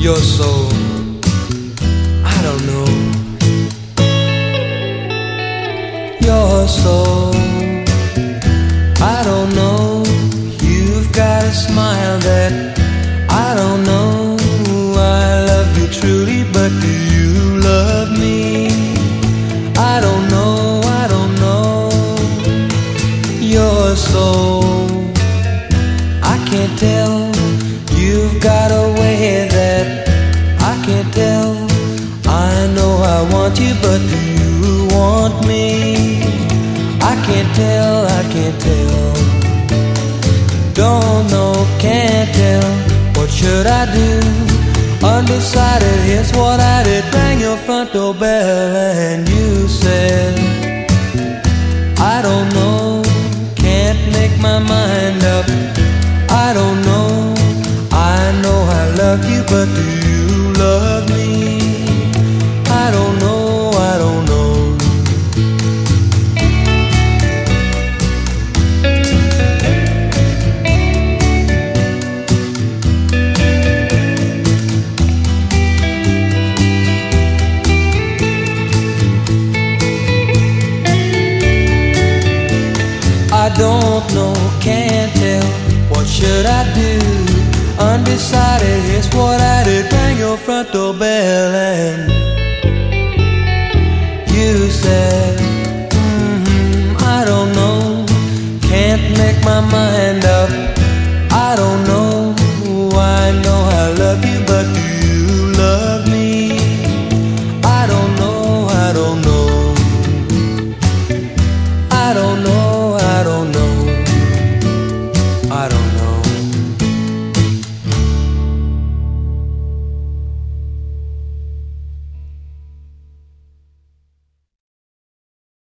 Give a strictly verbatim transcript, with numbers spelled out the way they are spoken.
You're so, I don't know. You're so, I don't know. You've got a smile that I don't know. I love you truly, but do you love me? I don't know, I don't know. You're so, I can't tell. You've got a way that I can't tell. I know I want you, but do you want me? I can't tell, I can't tell. Don't know, can't tell. What should I do? Undecided, here's what I did. Rang your front doorbell and you said, I don't know, can't make my mind up. I don't know, I know I love you, but do you love me? I don't know, I don't know. I don't know, can't tell. What should I do? Undecided, here's what I did. Rang your front doorbell and you said, mm-hmm, I don't know, can't make my mind up. I don't know, I know I love you, but do you love me? I don't know, I don't know. I don't know, I don't know. I don't know.